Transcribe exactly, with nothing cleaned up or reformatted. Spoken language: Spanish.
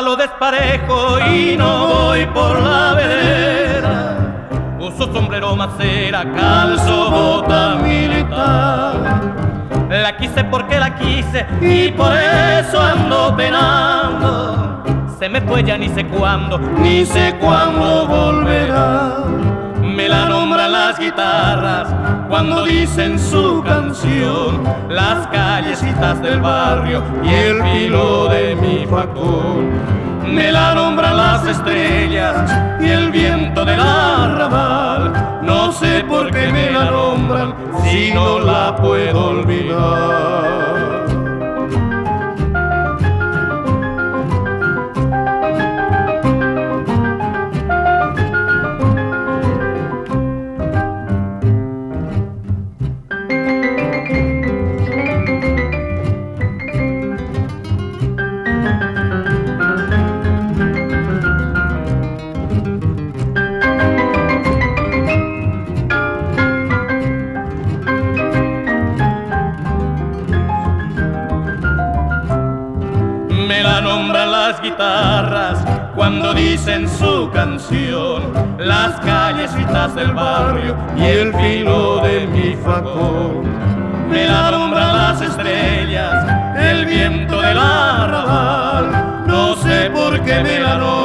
lo desparejo y no voy por la vereda. Uso sombrero macera, calzo bota militar. La quise porque la quise y por eso ando penando. Se me fue ya ni sé cuándo, ni sé cuándo volverá. Me la nombran las guitarras cuando dicen su canción, las callecitas del barrio y el filo de mi facón. Me la nombran las estrellas y el viento del arrabal. No sé por qué me la nombran si no la puedo olvidar. Me la nombran las guitarras cuando dicen su canción, las callecitas del barrio y el filo de mi facón. Me la nombran las estrellas, el viento del arrabal. No sé por qué me la nombran